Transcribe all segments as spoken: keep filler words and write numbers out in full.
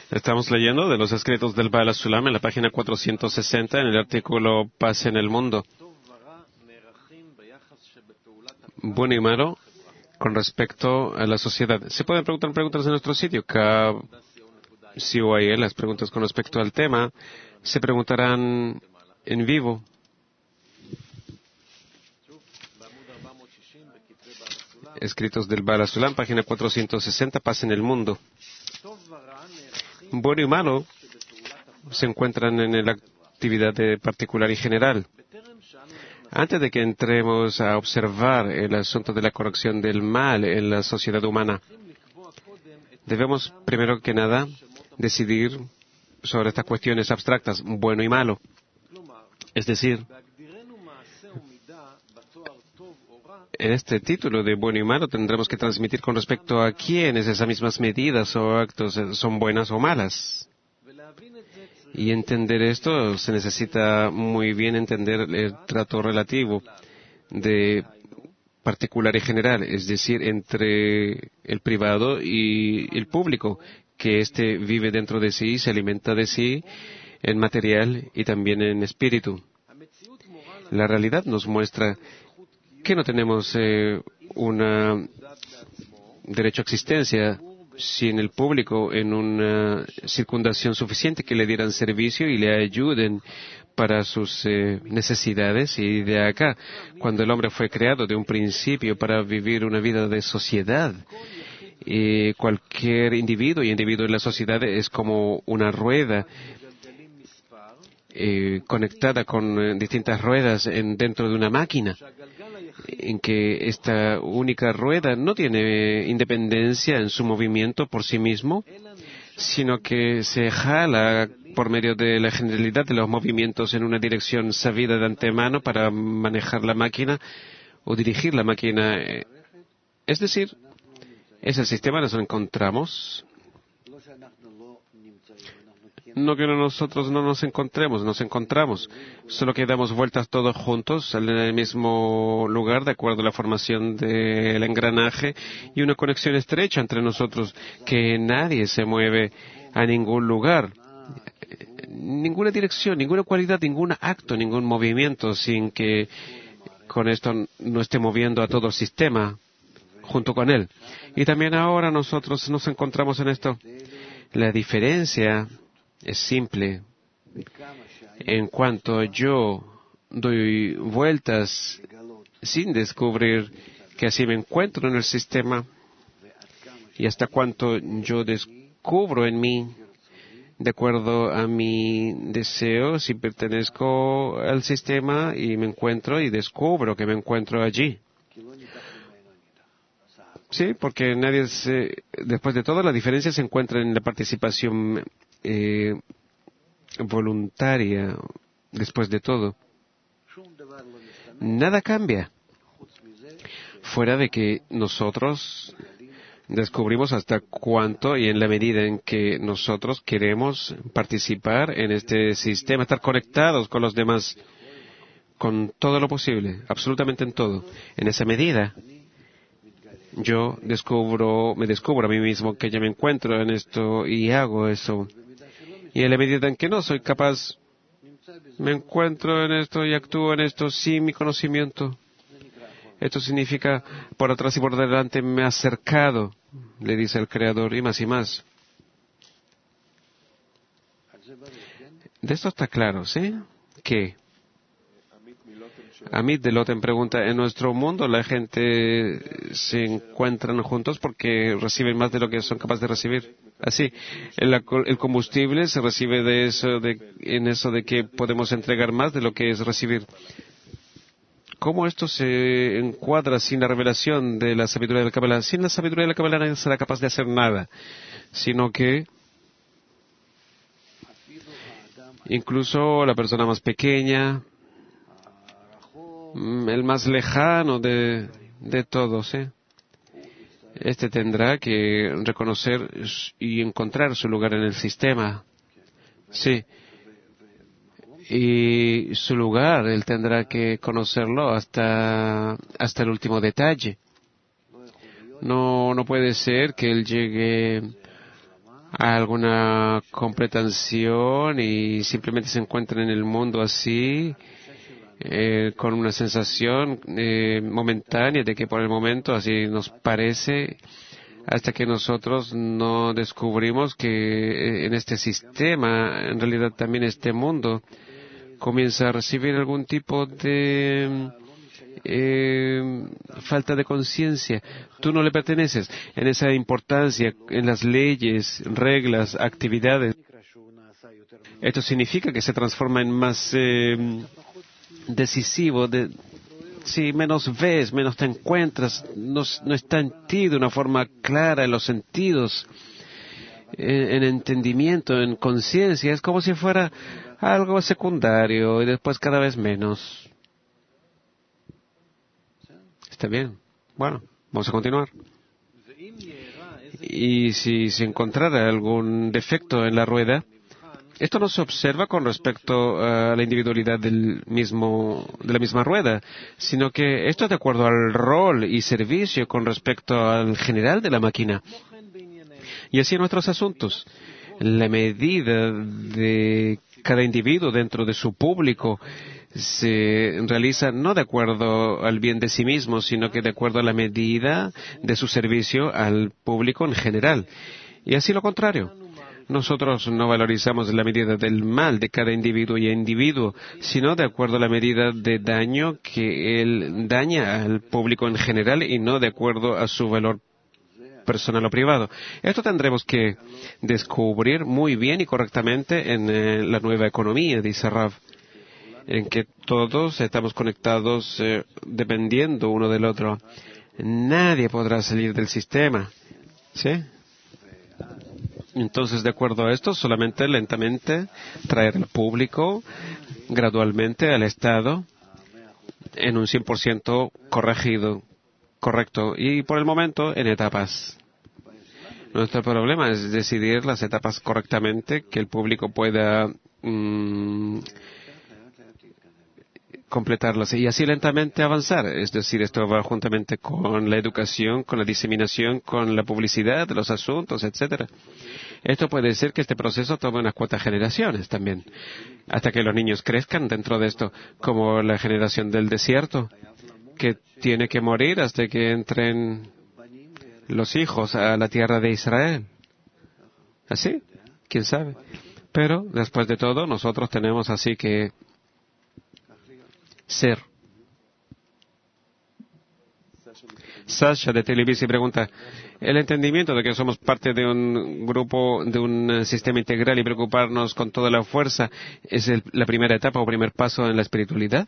Estamos leyendo de los escritos del Baal HaSulam en la página cuatrocientos sesenta, en el artículo Paz en el Mundo. Bueno y malo con respecto a la sociedad. Se pueden preguntar preguntas en nuestro sitio. Cada C O I L, las preguntas con respecto al tema, se preguntarán en vivo. Escritos del Baal HaSulam, página cuatrocientos sesenta, Paz en el Mundo. Bueno y malo se encuentran en la actividad de particular y general. Antes de que entremos a observar el asunto de la corrección del mal en la sociedad humana, debemos, primero que nada, decidir sobre estas cuestiones abstractas, bueno y malo. Es decir, en este título de bueno y malo tendremos que transmitir con respecto a quiénes esas mismas medidas o actos son buenas o malas. Y entender esto se necesita muy bien entender el trato relativo de particular y general, es decir, entre el privado y el público, que éste vive dentro de sí, se alimenta de sí en material y también en espíritu. La realidad nos muestra que no tenemos eh, un derecho a existencia sin el público en una circundación suficiente que le dieran servicio y le ayuden para sus eh, necesidades. Y de acá, cuando el hombre fue creado de un principio para vivir una vida de sociedad, eh, cualquier individuo y individuo en la sociedad es como una rueda eh, conectada con eh, distintas ruedas en, dentro de una máquina, en que esta única rueda no tiene independencia en su movimiento por sí mismo, sino que se jala por medio de la generalidad de los movimientos en una dirección sabida de antemano para manejar la máquina o dirigir la máquina. Es decir, ese sistema nos encontramos. No que nosotros no nos encontremos, nos encontramos, solo que damos vueltas todos juntos en el mismo lugar de acuerdo a la formación del engranaje y una conexión estrecha entre nosotros, que nadie se mueve a ningún lugar, ninguna dirección, ninguna cualidad, ningún acto, ningún movimiento sin que con esto no esté moviendo a todo el sistema junto con él. Y también ahora nosotros nos encontramos en esto. La diferencia es simple. En cuanto yo doy vueltas sin descubrir que así me encuentro en el sistema, y hasta cuanto yo descubro en mí, de acuerdo a mi deseo, si pertenezco al sistema y me encuentro y descubro que me encuentro allí. Sí, porque nadie se, después de todo, la diferencia se encuentra en la participación eh, voluntaria. Después de todo, nada cambia, fuera de que nosotros descubrimos hasta cuánto y en la medida en que nosotros queremos participar en este sistema, estar conectados con los demás, con todo lo posible, absolutamente en todo. En esa medida, yo descubro, me descubro a mí mismo que ya me encuentro en esto y hago eso. Y en la medida en que no soy capaz, me encuentro en esto y actúo en esto sin mi conocimiento. Esto significa, por atrás y por delante me he acercado, le dice el Creador, y más y más. De esto está claro, ¿sí? ¿Qué? Amit de Loten pregunta, en nuestro mundo la gente se encuentran juntos porque reciben más de lo que son capaces de recibir. Así, el, el combustible se recibe de eso, de, en eso de que podemos entregar más de lo que es recibir. ¿Cómo esto se encuadra sin la revelación de la sabiduría de la Kabbalah? Sin la sabiduría de la Kabbalah nadie será capaz de hacer nada, sino que incluso la persona más pequeña, el más lejano de, de todos, ¿eh? Este tendrá que reconocer y encontrar su lugar en el sistema. Sí. Y su lugar, él tendrá que conocerlo hasta, hasta el último detalle. No, no puede ser que él llegue alguna completación y simplemente se encuentran en el mundo así, eh, con una sensación eh, momentánea de que por el momento así nos parece, hasta que nosotros no descubrimos que eh, en este sistema, en realidad también este mundo, comienza a recibir algún tipo de eh, falta de conciencia. Tú no le perteneces en esa importancia, en las leyes, reglas, actividades. Esto significa que se transforma en más eh, decisivo. De, si menos ves, menos te encuentras, no, no está en ti de una forma clara en los sentidos, en, en entendimiento, en conciencia. Es como si fuera algo secundario y después cada vez menos. ¿Está bien? Bueno, vamos a continuar. Y si se encontrara algún defecto en la rueda, esto no se observa con respecto a la individualidad del mismo, de la misma rueda, sino que esto es de acuerdo al rol y servicio con respecto al general de la máquina. Y así en nuestros asuntos. La medida de cada individuo dentro de su público se realiza no de acuerdo al bien de sí mismo, sino que de acuerdo a la medida de su servicio al público en general. Y así lo contrario. Nosotros no valorizamos la medida del mal de cada individuo y individuo, sino de acuerdo a la medida de daño que él daña al público en general y no de acuerdo a su valor personal o privado. Esto tendremos que descubrir muy bien y correctamente en eh, la nueva economía, dice Rav, en que todos estamos conectados eh, dependiendo uno del otro. Nadie podrá salir del sistema. ¿Sí? Entonces, de acuerdo a esto, solamente lentamente traer al público gradualmente al Estado en un cien por ciento corregido, correcto, y por el momento en etapas. Nuestro problema es decidir las etapas correctamente, que el público pueda mmm, completarlas y así lentamente avanzar. Es decir, esto va juntamente con la educación, con la diseminación, con la publicidad de los asuntos, etcétera. Esto puede ser que este proceso tome unas cuantas generaciones también, hasta que los niños crezcan dentro de esto, como la generación del desierto, que tiene que morir hasta que entren los hijos a la tierra de Israel. ¿Así? ¿Quién sabe? Pero, después de todo, nosotros tenemos así que ser. Sasha de Televisa pregunta, el entendimiento de que somos parte de un grupo, de un sistema integral y preocuparnos con toda la fuerza, ¿es el, la primera etapa o primer paso en la espiritualidad?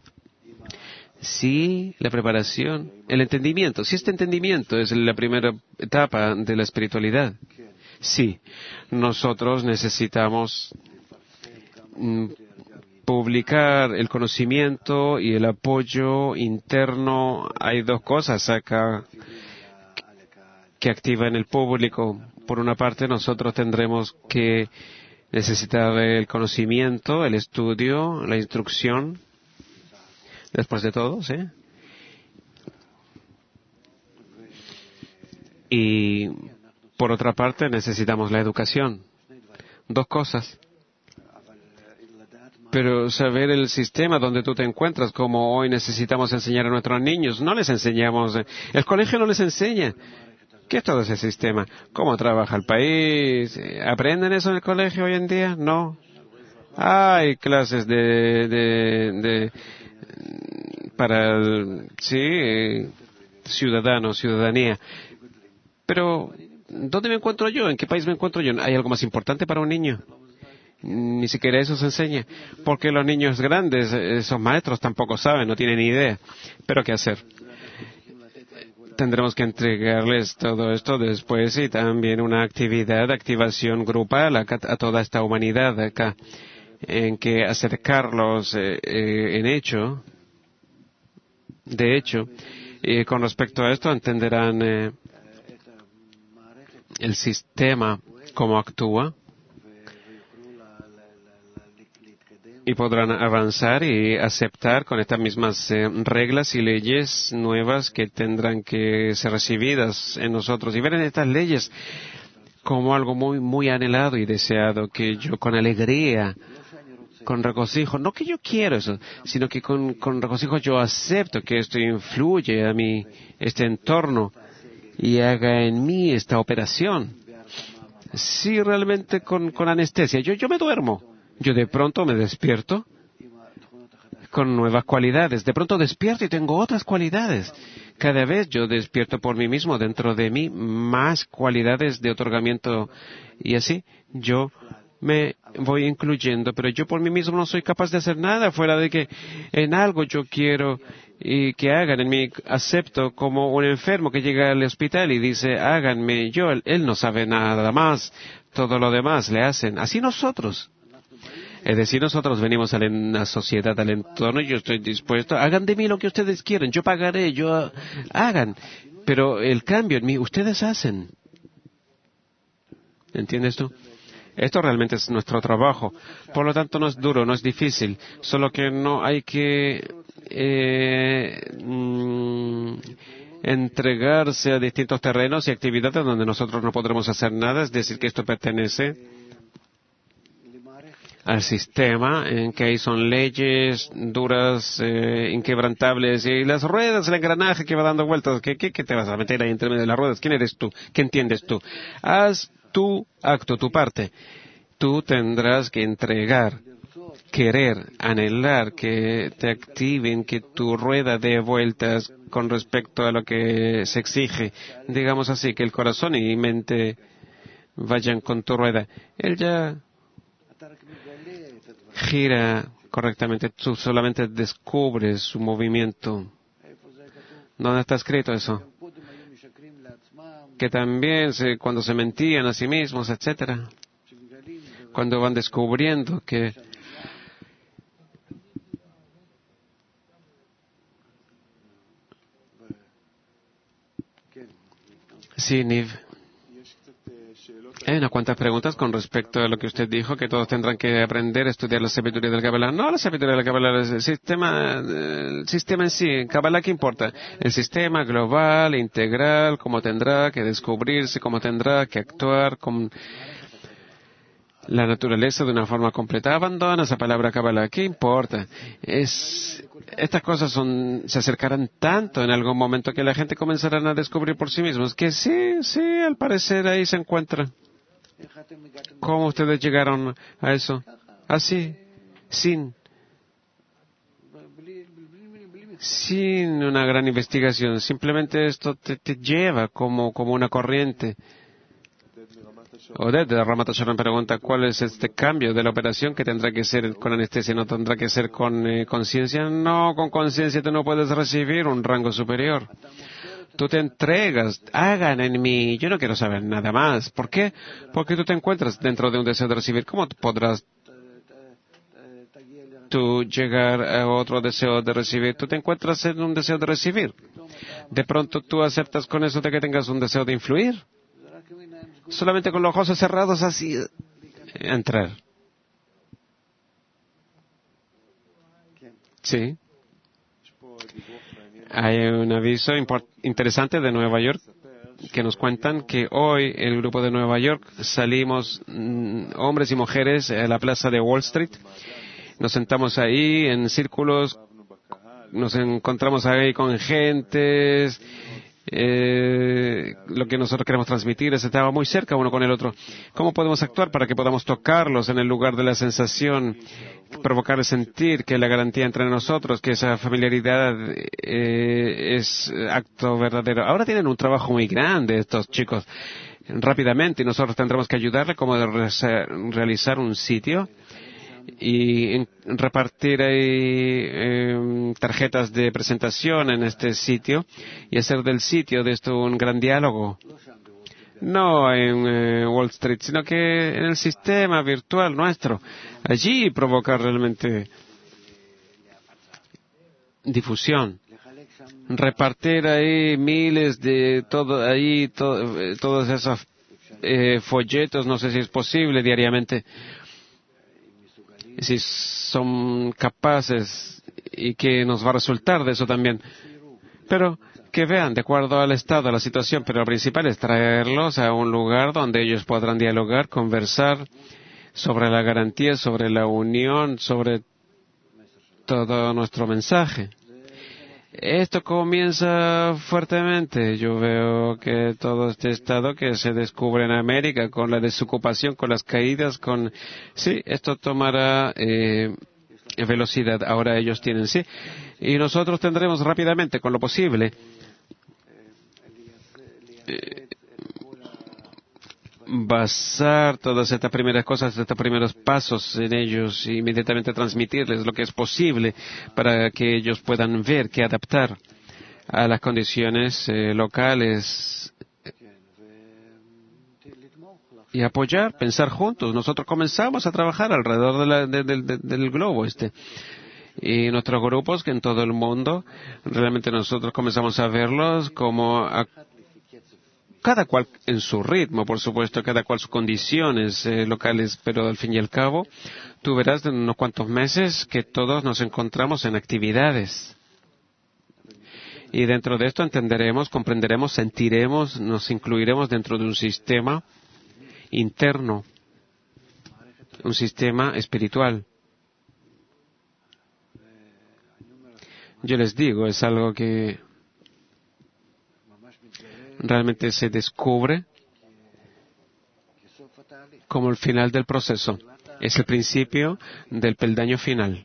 Sí, la preparación, el entendimiento. Si este entendimiento es la primera etapa de la espiritualidad, sí, nosotros necesitamos mm, publicar el conocimiento y el apoyo interno. Hay dos cosas acá que activan el público. Por una parte, nosotros tendremos que necesitar el conocimiento, el estudio, la instrucción. Después de todo, ¿sí? Y por otra parte, necesitamos la educación. Dos cosas. Pero saber el sistema donde tú te encuentras, como hoy necesitamos enseñar a nuestros niños, no les enseñamos, el colegio no les enseña. ¿Qué es todo ese sistema? ¿Cómo trabaja el país? ¿Aprenden eso en el colegio hoy en día? No. Hay clases de, de, de para el, sí, ciudadanos, ciudadanía. Pero, ¿dónde me encuentro yo? ¿En qué país me encuentro yo? ¿Hay algo más importante para un niño? Ni siquiera eso se enseña. Porque los niños grandes, esos maestros tampoco saben, no tienen ni idea. Pero ¿qué hacer? Tendremos que entregarles todo esto después y también una actividad de activación grupal a, a toda esta humanidad acá, en que acercarlos eh, eh, en hecho, de hecho, y con respecto a esto entenderán eh, el sistema, cómo actúa, y podrán avanzar y aceptar con estas mismas eh, reglas y leyes nuevas que tendrán que ser recibidas en nosotros. Y ver en estas leyes como algo muy, muy anhelado y deseado, que yo con alegría, con regocijo, no que yo quiero eso, sino que con, con regocijo yo acepto que esto influye a mí, este entorno, y haga en mí esta operación. Sí, realmente con, con anestesia. Yo, yo me duermo. Yo de pronto me despierto con nuevas cualidades. De pronto despierto y tengo otras cualidades. Cada vez yo despierto por mí mismo dentro de mí más cualidades de otorgamiento y así yo me voy incluyendo, pero yo por mí mismo no soy capaz de hacer nada fuera de que en algo yo quiero y que hagan en mí. Acepto como un enfermo que llega al hospital y dice háganme yo, él, él no sabe nada más, todo lo demás le hacen. Así nosotros. Es decir, nosotros venimos a la sociedad, al entorno, y yo estoy dispuesto, hagan de mí lo que ustedes quieren, yo pagaré, yo hagan, pero el cambio en mí, ustedes hacen. ¿Entiendes tú? Esto realmente es nuestro trabajo. Por lo tanto, no es duro, no es difícil, solo que no hay que eh, mm, entregarse a distintos terrenos y actividades donde nosotros no podremos hacer nada, es decir, que esto pertenece al sistema, en que ahí son leyes duras, eh, inquebrantables, y las ruedas, el engranaje que va dando vueltas. ¿Qué, qué, qué te vas a meter ahí entre medio de las ruedas? ¿Quién eres tú? ¿Qué entiendes tú? Haz tu acto, tu parte. Tú tendrás que entregar, querer, anhelar que te activen, que tu rueda dé vueltas con respecto a lo que se exige. Digamos así, que el corazón y mente vayan con tu rueda. Él ya gira correctamente, tú solamente descubres su movimiento. ¿Dónde está escrito eso? Que también se, cuando se mentían a sí mismos, etcétera, cuando van descubriendo que sí, Niv. Hay unas cuantas preguntas con respecto a lo que usted dijo, que todos tendrán que aprender a estudiar la sabiduría del Kabbalah. No, la sabiduría del Kabbalah es el sistema, el sistema en sí. Kabbalah, ¿qué importa? El sistema global, integral, cómo tendrá que descubrirse, cómo tendrá que actuar con la naturaleza de una forma completa. Abandona esa palabra Kabbalah. ¿Qué importa? Es, estas cosas son, se acercarán tanto en algún momento que la gente comenzará a descubrir por sí mismos que sí, sí, al parecer ahí se encuentra. ¿Cómo ustedes llegaron a eso? Así, sin, sin una gran investigación. Simplemente esto te, te lleva como, como una corriente. Oded de Ramat Hashanah pregunta cuál es este cambio de la operación que tendrá que ser con anestesia, no tendrá que ser con eh, conciencia. No, con conciencia tú no puedes recibir un rango superior. Tú te entregas, hagan en mí, yo no quiero saber nada más. ¿Por qué? Porque tú te encuentras dentro de un deseo de recibir. ¿Cómo podrás tú llegar a otro deseo de recibir? Tú te encuentras en un deseo de recibir. De pronto tú aceptas con eso de que tengas un deseo de influir. Solamente con los ojos cerrados así, entrar. Sí. Hay un aviso interesante de Nueva York que nos cuentan que hoy el grupo de Nueva York salimos mm, hombres y mujeres a la plaza de Wall Street. Nos sentamos ahí en círculos, nos encontramos ahí con gentes. Eh, lo que nosotros queremos transmitir es estaba muy cerca uno con el otro. ¿Cómo podemos actuar para que podamos tocarlos en el lugar de la sensación, provocarles sentir que la garantía entre nosotros, que esa familiaridad eh, es acto verdadero? Ahora tienen un trabajo muy grande estos chicos, rápidamente, y nosotros tendremos que ayudarle como de realizar un sitio y en, repartir ahí eh, tarjetas de presentación en este sitio y hacer del sitio de esto un gran diálogo. No en eh, Wall Street, sino que en el sistema virtual nuestro. Allí provocar realmente difusión. Repartir ahí miles de todo ahí to, eh, todos esos eh, folletos, no sé si es posible diariamente. Si son capaces y que nos va a resultar de eso también. pero que vean de acuerdo al estado, a la situación, pero lo principal es traerlos a un lugar donde ellos podrán dialogar, conversar sobre la garantía, sobre la unión, sobre todo nuestro mensaje. Esto comienza fuertemente. Yo veo que todo este estado que se descubre en América, con la desocupación, con las caídas, con... Sí, esto tomará eh, velocidad. Ahora ellos tienen, sí. Y nosotros tendremos rápidamente, con lo posible, eh, basar todas estas primeras cosas, estos primeros pasos en ellos e inmediatamente transmitirles lo que es posible para que ellos puedan ver que adaptar a las condiciones eh, locales y apoyar, pensar juntos. Nosotros comenzamos a trabajar alrededor de la, de, de, de, del globo este. Y nuestros grupos que en todo el mundo, realmente nosotros comenzamos a verlos como a cada cual en su ritmo, por supuesto, cada cual sus condiciones eh, locales, pero al fin y al cabo, tú verás en unos cuantos meses que todos nos encontramos en actividades. Y dentro de esto entenderemos, comprenderemos, sentiremos, nos incluiremos dentro de un sistema interno, un sistema espiritual. Yo les digo, es algo que realmente se descubre como el final del proceso. Es el principio del peldaño final.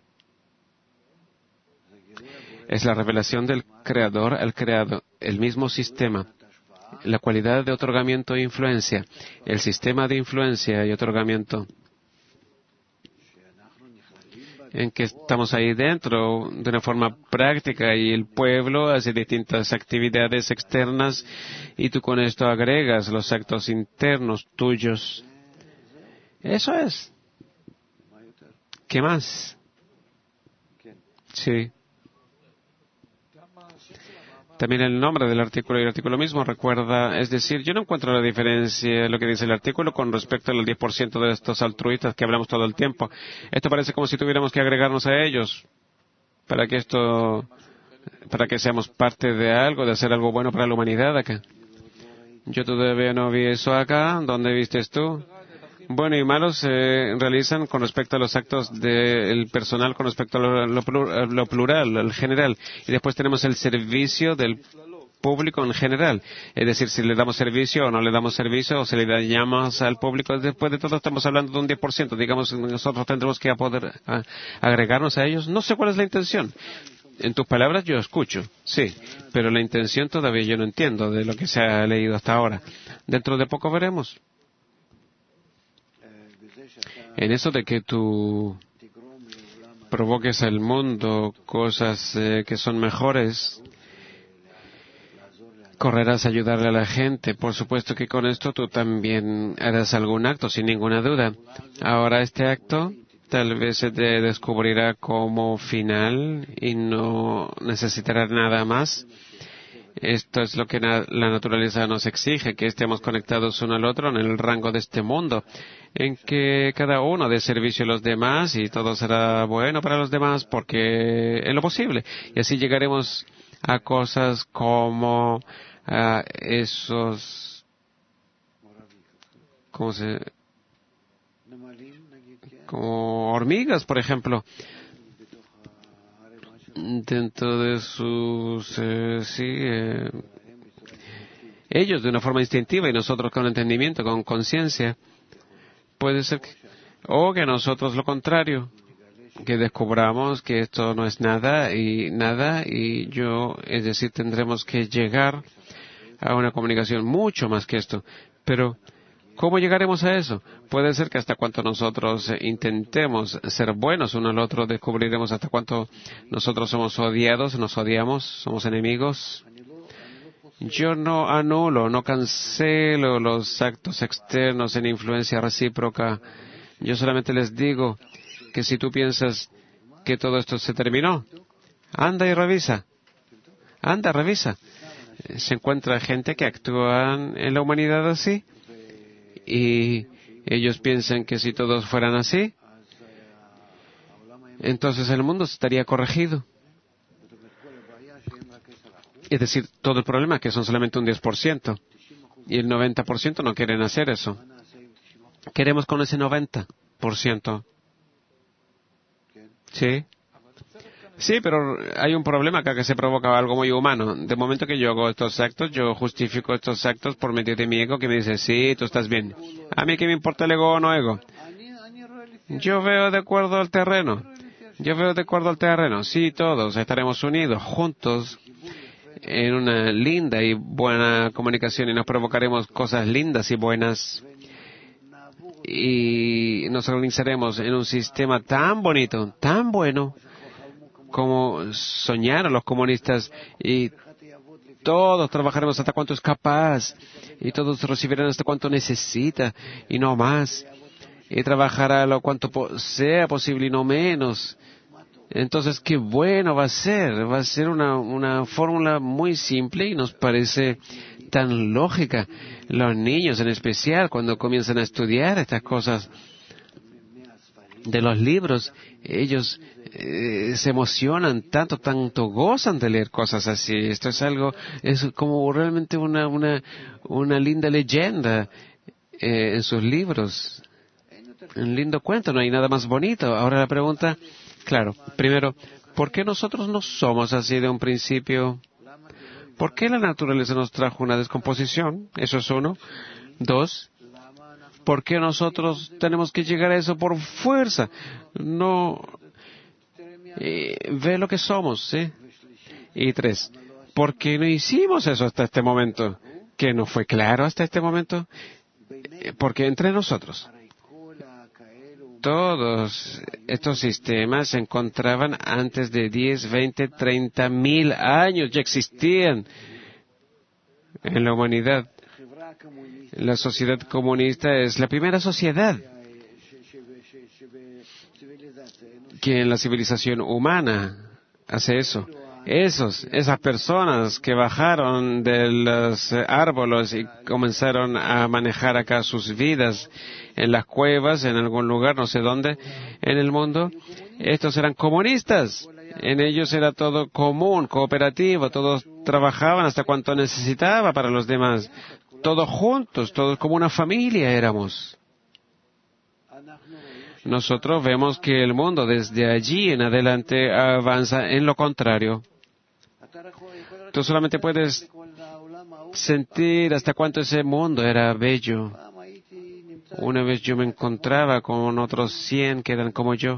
Es la revelación del Creador al Creado, el mismo sistema, la cualidad de otorgamiento e influencia, el sistema de influencia y otorgamiento, en que estamos ahí dentro de una forma práctica y el pueblo hace distintas actividades externas y tú con esto agregas los actos internos tuyos. Eso es. ¿Qué más? Sí. También el nombre del artículo y el artículo mismo recuerda, es decir, yo no encuentro la diferencia en lo que dice el artículo con respecto al diez por ciento de estos altruistas que hablamos todo el tiempo. Esto parece como si tuviéramos que agregarnos a ellos para que esto, para que seamos parte de algo, de hacer algo bueno para la humanidad acá. Yo todavía no vi eso acá. ¿Dónde vistes tú? Bueno y malos se realizan con respecto a los actos del personal, con respecto a lo, lo, lo plural, al general. Y después tenemos el servicio del público en general. Es decir, si le damos servicio o no le damos servicio, o se le dañamos al público. Después de todo estamos hablando de un diez por ciento. Digamos, nosotros tendremos que poder a, agregarnos a ellos. No sé cuál es la intención. En tus palabras yo escucho, sí, pero la intención todavía yo no entiendo de lo que se ha leído hasta ahora. Dentro de poco veremos. En eso de que tú provoques al mundo cosas eh, que son mejores, correrás a ayudarle a la gente. Por supuesto que con esto tú también harás algún acto, sin ninguna duda. Ahora este acto tal vez se te descubrirá como final y no necesitará nada más. Esto es lo que na- la naturaleza nos exige, que estemos conectados uno al otro en el rango de este mundo, en que cada uno dé servicio a los demás y todo será bueno para los demás porque en lo posible. Y así llegaremos a cosas como a esos, ¿cómo se? Como hormigas, por ejemplo, dentro de sus, eh, sí, eh, ellos de una forma instintiva y nosotros con entendimiento, con conciencia. Puede ser que, o que nosotros lo contrario, que descubramos que esto no es nada y nada y yo, es decir, tendremos que llegar a una comunicación mucho más que esto. Pero, ¿cómo llegaremos a eso? Puede ser que hasta cuanto nosotros intentemos ser buenos uno al otro, descubriremos hasta cuánto nosotros somos odiados, nos odiamos, somos enemigos. Yo no anulo, no cancelo los actos externos en influencia recíproca. Yo solamente les digo que si tú piensas que todo esto se terminó, anda y revisa. Anda, revisa. Se encuentra gente que actúa en la humanidad así y ellos piensan que si todos fueran así, entonces el mundo estaría corregido. Es decir, todo el problema es que son solamente un diez por ciento. Y el noventa por ciento no quieren hacer eso. Queremos con ese noventa por ciento. ¿Sí? Sí, pero hay un problema acá que se provoca algo muy humano. De momento que yo hago estos actos, yo justifico estos actos por medio de mi ego que me dice, sí, tú estás bien. A mí qué me importa el ego o no ego. Yo veo de acuerdo al terreno. Yo veo de acuerdo al terreno. Sí, todos estaremos unidos, juntos, en una linda y buena comunicación y nos provocaremos cosas lindas y buenas. Y nos organizaremos en un sistema tan bonito, tan bueno, como soñaron los comunistas, y todos trabajaremos hasta cuanto es capaz, y todos recibirán hasta cuanto necesita, y no más, y trabajará lo cuanto po- sea posible y no menos. Entonces, qué bueno va a ser, va a ser una, una fórmula muy simple y nos parece tan lógica. Los niños en especial, cuando comienzan a estudiar estas cosas de los libros, ellos eh, se emocionan tanto, tanto gozan de leer cosas así. Esto es algo, es como realmente una, una, una linda leyenda eh, en sus libros. Un lindo cuento, no hay nada más bonito. Ahora la pregunta, claro, primero, ¿por qué nosotros no somos así de un principio? ¿Por qué la naturaleza nos trajo una descomposición? Eso es uno. Dos, ¿por qué nosotros tenemos que llegar a eso por fuerza? No, eh, ve lo que somos, ¿sí? Y tres, ¿por qué no hicimos eso hasta este momento? ¿Que no fue claro hasta este momento? Eh, Porque entre nosotros, todos estos sistemas se encontraban antes de diez, veinte, treinta mil años, ya existían en la humanidad. La sociedad comunista es la primera sociedad que en la civilización humana hace eso. Esos, esas personas que bajaron de los árboles y comenzaron a manejar acá sus vidas en las cuevas, en algún lugar, no sé dónde, en el mundo, estos eran comunistas. En ellos era todo común, cooperativo, todos trabajaban hasta cuanto necesitaba para los demás. Todos juntos, todos como una familia éramos. Nosotros vemos que el mundo desde allí en adelante avanza en lo contrario. Tú solamente puedes sentir hasta cuánto ese mundo era bello. Una vez yo me encontraba con otros cien que eran como yo.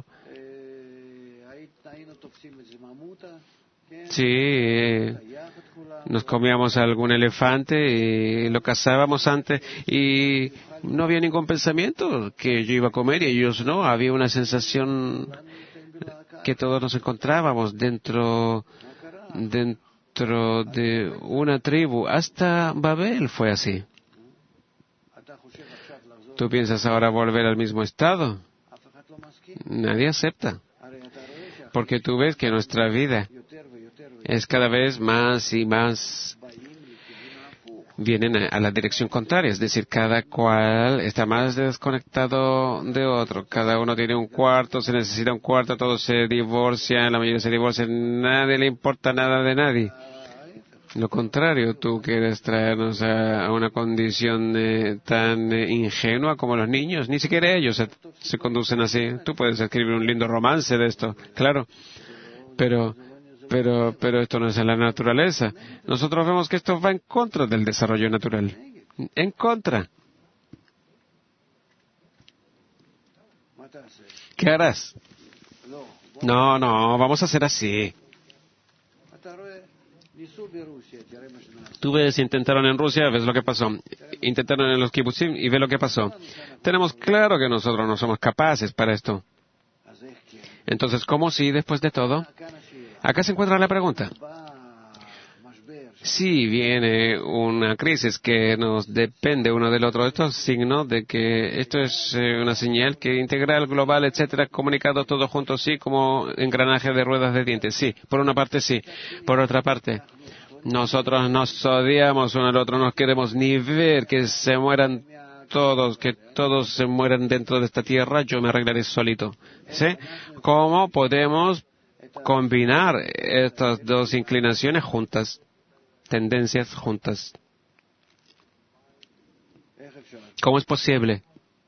Sí, eh, nos comíamos algún elefante y lo cazábamos antes y no había ningún pensamiento que yo iba a comer y ellos no. Había una sensación que todos nos encontrábamos dentro, dentro de una tribu. Hasta Babel fue así. ¿Tú piensas ahora volver al mismo estado? Nadie acepta. Porque tú ves que nuestra vida es cada vez más y más vienen a la dirección contraria, es decir, cada cual está más desconectado de otro, cada uno tiene un cuarto, se necesita un cuarto, todos se divorcian, la mayoría se divorcian, nadie le importa nada de nadie. Lo contrario, tú quieres traernos a, a una condición eh, tan eh, ingenua como los niños, ni siquiera ellos se, se conducen así. Tú puedes escribir un lindo romance de esto, claro, pero Pero, pero esto no es en la naturaleza. Nosotros vemos que esto va en contra del desarrollo natural. En contra. ¿Qué harás? No, no, vamos a hacer así. Tú ves, intentaron en Rusia, ves lo que pasó. Intentaron en los kibutzim y ve lo que pasó. Tenemos claro que nosotros no somos capaces para esto. Entonces, ¿cómo si después de todo? Acá se encuentra la pregunta. Si viene una crisis que nos depende uno del otro, esto es signo de que esto es eh, una señal que integral, global, etcétera, comunicado todo junto, sí, como engranaje de ruedas de dientes, sí. Por una parte, sí. Por otra parte, nosotros nos odiamos uno al otro, no queremos ni ver que se mueran todos, que todos se mueran dentro de esta tierra, yo me arreglaré solito. ¿Sí? ¿Cómo podemos combinar estas dos inclinaciones juntas? tendencias juntas. ¿Cómo es posible?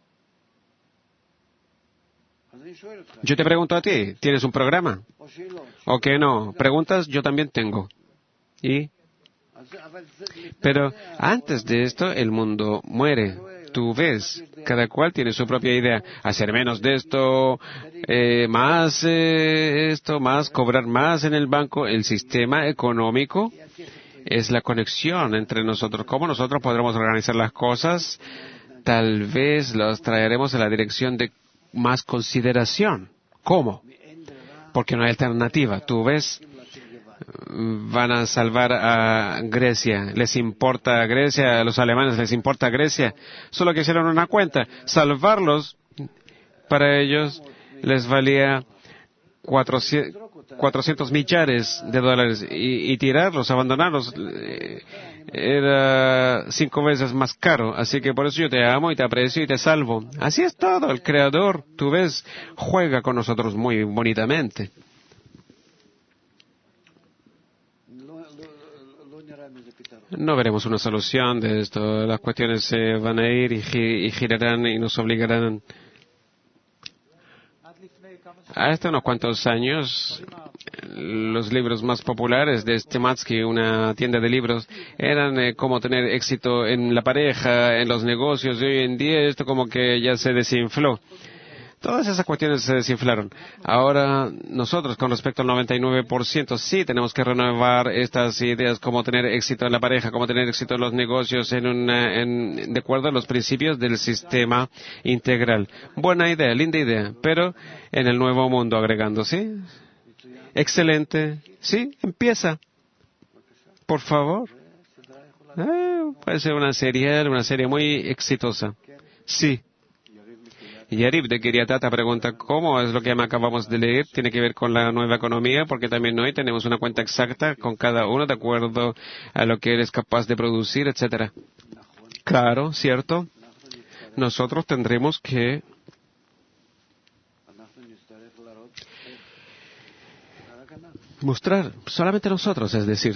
Yo te pregunto a ti, ¿tienes un programa? ¿O qué no? Preguntas, yo también tengo. ¿Y? Pero antes de esto, el mundo muere. Tú ves, cada cual tiene su propia idea. Hacer menos de esto, eh, más eh, esto, más, cobrar más en el banco. El sistema económico es la conexión entre nosotros. ¿Cómo nosotros podremos organizar las cosas? Tal vez los traeremos a la dirección de más consideración. ¿Cómo? Porque no hay alternativa. Tú ves, van a salvar a Grecia. ¿Les importa a Grecia? A los alemanes les importa a Grecia. Solo que hicieron una cuenta. Salvarlos, para ellos, les valía cuatrocientos millares de dólares. Y, y tirarlos, abandonarlos, eh, era cinco veces más caro. Así que por eso yo te amo y te aprecio y te salvo. Así es todo. El Creador, tú ves, juega con nosotros muy bonitamente. No veremos una solución de esto. Las cuestiones se van a ir y, gi- y girarán y nos obligarán. Hace unos cuantos años, los libros más populares de Stematsky, una tienda de libros, eran eh, cómo tener éxito en la pareja, en los negocios. Y hoy en día esto como que ya se desinfló. Todas esas cuestiones se desinflaron. Ahora, nosotros, con respecto al noventa y nueve por ciento, sí tenemos que renovar estas ideas, cómo tener éxito en la pareja, cómo tener éxito en los negocios, en una, en, de acuerdo a los principios del sistema integral. Buena idea, linda idea, pero en el nuevo mundo agregando, ¿sí? Excelente. Sí, empieza. Por favor. Eh, puede ser una serie, una serie muy exitosa. Sí. Yarib de Kiryatata pregunta, ¿cómo es lo que acabamos de leer? Tiene que ver con la nueva economía, porque también hoy tenemos una cuenta exacta con cada uno de acuerdo a lo que eres capaz de producir, etcétera. Claro, ¿cierto? Nosotros tendremos que mostrar, solamente nosotros, es decir,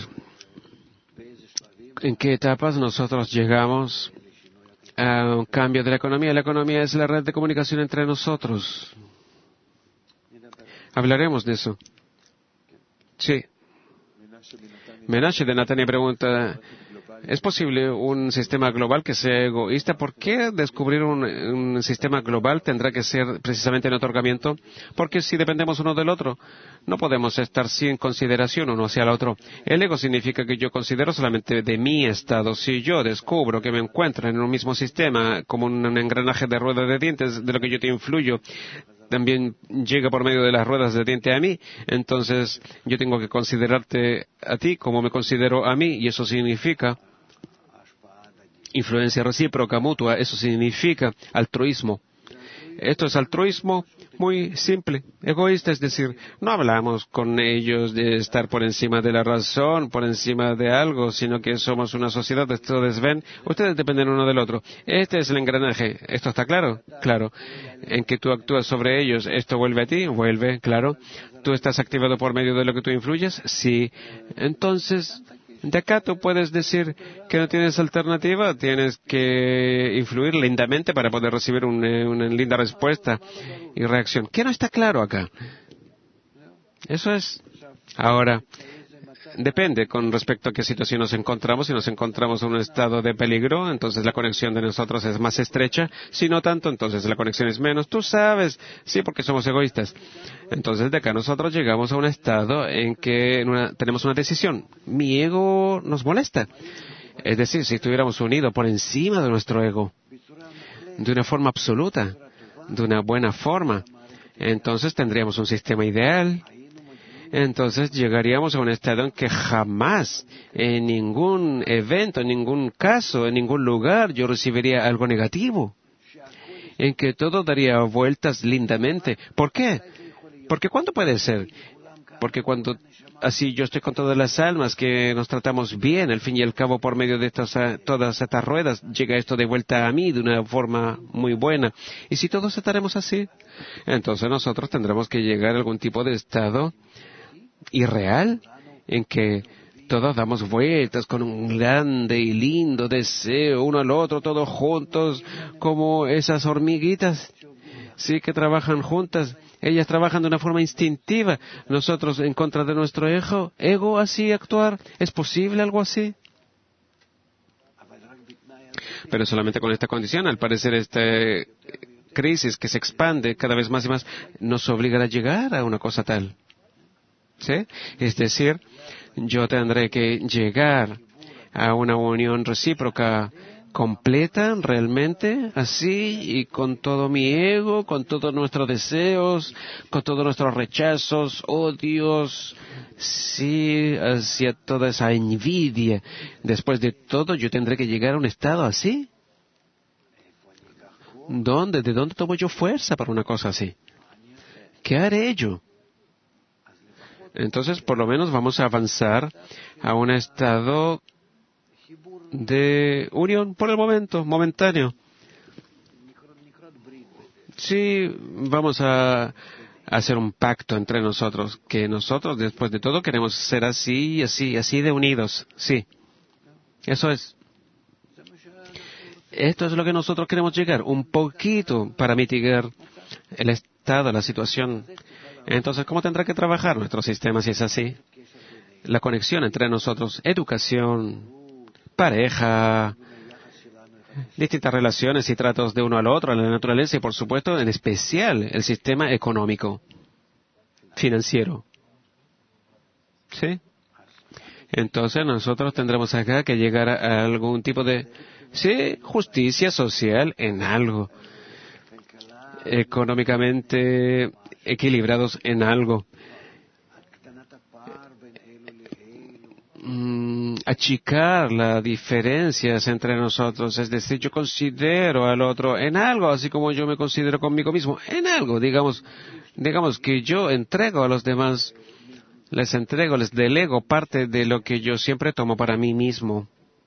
en qué etapas nosotros llegamos a un cambio de la economía. La economía es la red de comunicación entre nosotros. Hablaremos de eso. Sí. Menashe de Natania pregunta, ¿es posible un sistema global que sea egoísta? ¿Por qué descubrir un, un sistema global tendrá que ser precisamente en otorgamiento? Porque si dependemos uno del otro, no podemos estar sin consideración uno hacia el otro. El ego significa que yo considero solamente de mi estado. Si yo descubro que me encuentro en un mismo sistema, como un, un engranaje de ruedas de dientes, de lo que yo te influyo, también llega por medio de las ruedas de diente a mí, entonces yo tengo que considerarte a ti como me considero a mí, y eso significa influencia recíproca, mutua, eso significa altruismo. Esto es altruismo muy simple, egoísta, es decir, no hablamos con ellos de estar por encima de la razón, por encima de algo, sino que somos una sociedad, ustedes ven, ustedes dependen uno del otro. Este es el engranaje, ¿esto está claro? Claro. En que tú actúas sobre ellos, ¿esto vuelve a ti? Vuelve, claro. ¿Tú estás activado por medio de lo que tú influyes? Sí. Entonces, de acá tú puedes decir que no tienes alternativa, tienes que influir lindamente para poder recibir una, una linda respuesta y reacción. ¿Qué no está claro acá? Eso es. Ahora, depende con respecto a qué situación nos encontramos. Si nos encontramos en un estado de peligro, entonces la conexión de nosotros es más estrecha. Si no tanto, entonces la conexión es menos. Tú sabes, sí, porque somos egoístas. Entonces de acá nosotros llegamos a un estado en que en una, tenemos una decisión. Mi ego nos molesta. Es decir, si estuviéramos unidos por encima de nuestro ego, de una forma absoluta, de una buena forma, entonces tendríamos un sistema ideal. Entonces llegaríamos a un estado en que jamás, en ningún evento, en ningún caso, en ningún lugar, yo recibiría algo negativo. En que todo daría vueltas lindamente. ¿Por qué? Porque ¿cuándo puede ser? Porque cuando así yo estoy con todas las almas, que nos tratamos bien, al fin y al cabo, por medio de estas, todas estas ruedas, llega esto de vuelta a mí de una forma muy buena. Y si todos estaremos así, entonces nosotros tendremos que llegar a algún tipo de estado irreal, en que todos damos vueltas con un grande y lindo deseo uno al otro, todos juntos, como esas hormiguitas, sí, que trabajan juntas. Ellas trabajan de una forma instintiva. Nosotros en contra de nuestro ego, ego así actuar. ¿Es posible algo así? Pero solamente con esta condición, al parecer esta crisis que se expande cada vez más y más, nos obligará a llegar a una cosa tal. ¿Sí? Es decir, yo tendré que llegar a una unión recíproca completa, realmente, así, y con todo mi ego, con todos nuestros deseos, con todos nuestros rechazos, odios, sí, hacia toda esa envidia. Después de todo, yo tendré que llegar a un estado así. ¿Dónde? ¿De dónde tomo yo fuerza para una cosa así? ¿Qué haré yo? Entonces, por lo menos vamos a avanzar a un estado de unión por el momento, momentáneo. Sí, vamos a hacer un pacto entre nosotros, que nosotros, después de todo, queremos ser así, así, así de unidos. Sí, eso es. Esto es lo que nosotros queremos llegar, un poquito para mitigar el estado, la situación. Entonces, ¿cómo tendrá que trabajar nuestro sistema si es así? La conexión entre nosotros, educación, pareja, distintas relaciones y tratos de uno al otro, a la naturaleza y, por supuesto, en especial, el sistema económico, financiero. ¿Sí? Entonces, nosotros tendremos acá que llegar a algún tipo de, sí, justicia social en algo, económicamente equilibrados en algo. Mm, achicar las diferencias entre nosotros, es decir, yo considero al otro en algo, así como yo me considero conmigo mismo, en algo, digamos, digamos que yo entrego a los demás, les entrego, les delego parte de lo que yo siempre tomo para mí mismo.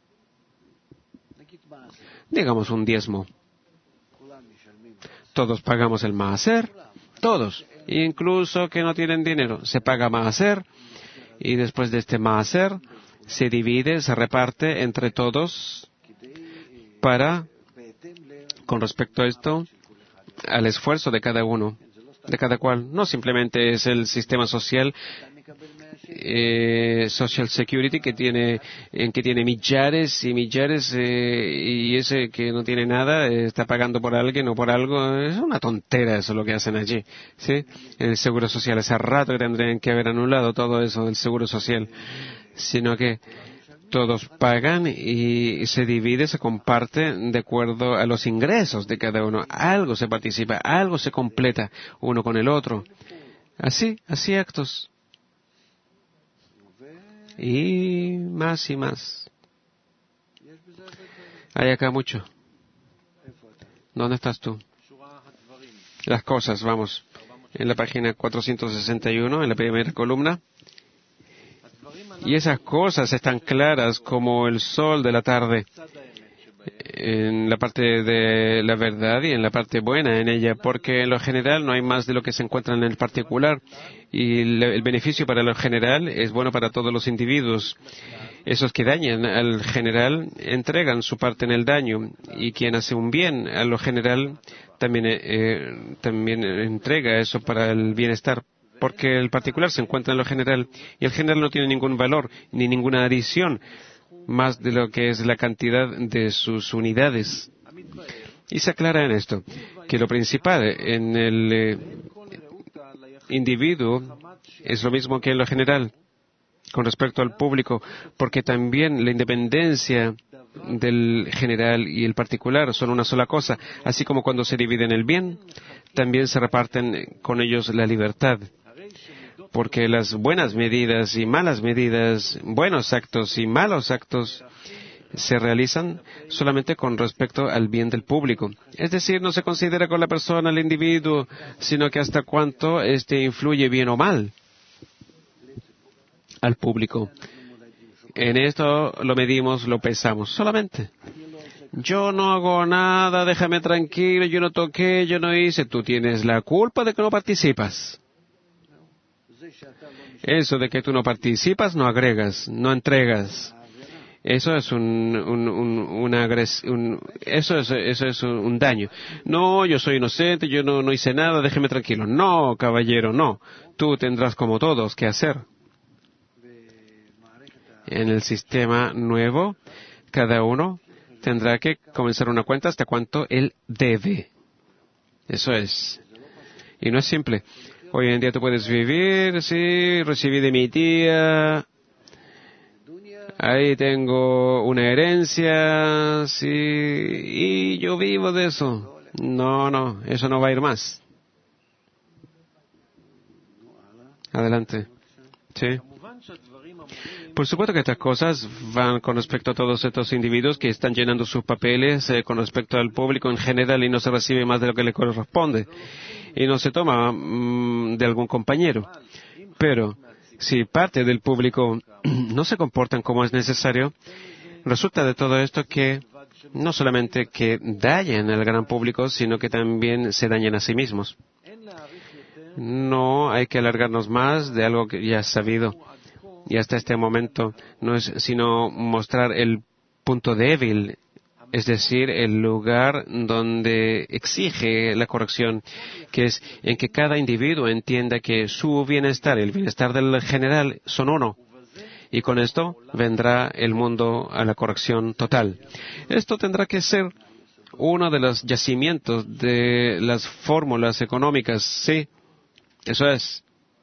Digamos un diezmo. Todos pagamos el maaser, todos, incluso que no tienen dinero, se paga maaser. Y después de este maaser, se divide, se reparte entre todos para, con respecto a esto, al esfuerzo de cada uno, de cada cual. No simplemente es el sistema social, eh, Social Security, que tiene, en que tiene millares y millares, eh, y ese que no tiene nada eh, está pagando por alguien o por algo. Es una tontera eso lo que hacen allí, ¿sí? El seguro social, hace rato que tendrían que haber anulado todo eso del seguro social, sino que todos pagan y se divide, se comparte de acuerdo a los ingresos de cada uno. Algo se participa, algo se completa uno con el otro. Así, así actos. Y más y más. Hay acá mucho. ¿Dónde estás tú? Las cosas, vamos. En la página cuatrocientos sesenta y uno, en la primera columna. Y esas cosas están claras como el sol de la tarde, en la parte de la verdad y en la parte buena en ella, porque en lo general no hay más de lo que se encuentra en el particular, y el beneficio para lo general es bueno para todos los individuos. Esos que dañan al general entregan su parte en el daño, y quien hace un bien a lo general también, eh, también entrega eso para el bienestar, porque el particular se encuentra en lo general, y el general no tiene ningún valor ni ninguna adición más de lo que es la cantidad de sus unidades. Y se aclara en esto, que lo principal en el eh, individuo es lo mismo que en lo general, con respecto al público, porque también la independencia del general y el particular son una sola cosa, así como cuando se dividen el bien, también se reparten con ellos la libertad. Porque las buenas medidas y malas medidas, buenos actos y malos actos, se realizan solamente con respecto al bien del público. Es decir, no se considera con la persona, el individuo, sino que hasta cuánto éste influye bien o mal al público. En esto lo medimos, lo pesamos, solamente. Yo no hago nada, déjame tranquilo, yo no toqué, yo no hice. Tú tienes la culpa de que no participas. Eso de que tú no participas, no agregas, no entregas. Eso es un, un, un, una agres, un eso es, eso es un, un daño. No, yo soy inocente, yo no, no hice nada, déjeme tranquilo. No, caballero, no. Tú tendrás como todos que hacer. En el sistema nuevo, cada uno tendrá que comenzar una cuenta hasta cuánto él debe. Eso es. Y no es simple. Hoy en día tú puedes vivir, sí, recibí de mi tía, ahí tengo una herencia, sí, y yo vivo de eso. No, no, eso no va a ir más. Adelante. Sí. Por supuesto que estas cosas van con respecto a todos estos individuos que están llenando sus papeles eh, con respecto al público en general y no se recibe más de lo que le corresponde. Y no se toma mmm, de algún compañero. Pero si parte del público no se comportan como es necesario, resulta de todo esto que no solamente que dañan al gran público, sino que también se dañan a sí mismos. No hay que alargarnos más de algo que ya es sabido. Y hasta este momento no es sino mostrar el punto débil, es decir, el lugar donde exige la corrección, que es en que cada individuo entienda que su bienestar y el bienestar del general son uno. Y con esto vendrá el mundo a la corrección total. Esto tendrá que ser uno de los yacimientos de las fórmulas económicas. Sí, eso es.